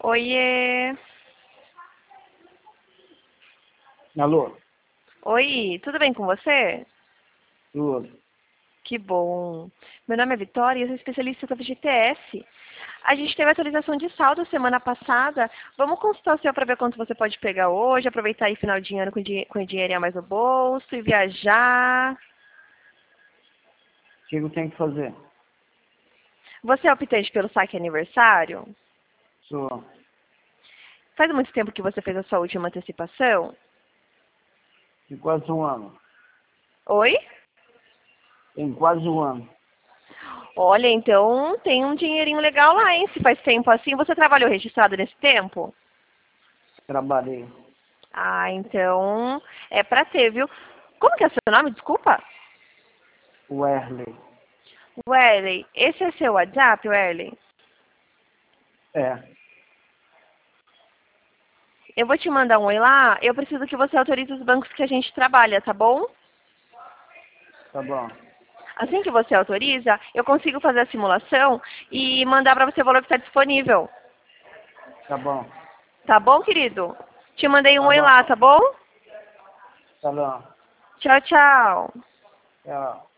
Oiê. Alô? Oi, tudo bem com você? Tudo. Que bom. Meu nome é Vitória e eu sou especialista sobre GTS. A gente teve atualização de saldo semana passada. Vamos consultar o seu para ver quanto você pode pegar hoje, aproveitar aí final de ano com o dinheirinho a mais no bolso e viajar. O que eu tenho que fazer? Você é optante pelo saque aniversário? Sou. Faz muito tempo que você fez a sua última antecipação? Tem quase um ano. Oi? Tem quase um ano. Olha, então tem um dinheirinho legal lá, hein? Se faz tempo assim, você trabalhou registrado nesse tempo? Trabalhei. Ah, então é pra ter, viu? Como que é seu nome? Desculpa. Werley. Welly, esse é seu WhatsApp, Welly? É. Eu vou te mandar um oi lá. Eu preciso que você autorize os bancos que a gente trabalha, tá bom? Tá bom. Assim que você autoriza, eu consigo fazer a simulação e mandar para você o valor que está disponível. Tá bom. Tá bom, querido? Te mandei um Tá oi bom. lá, tá bom? Tá bom. Tchau, tchau. Tchau.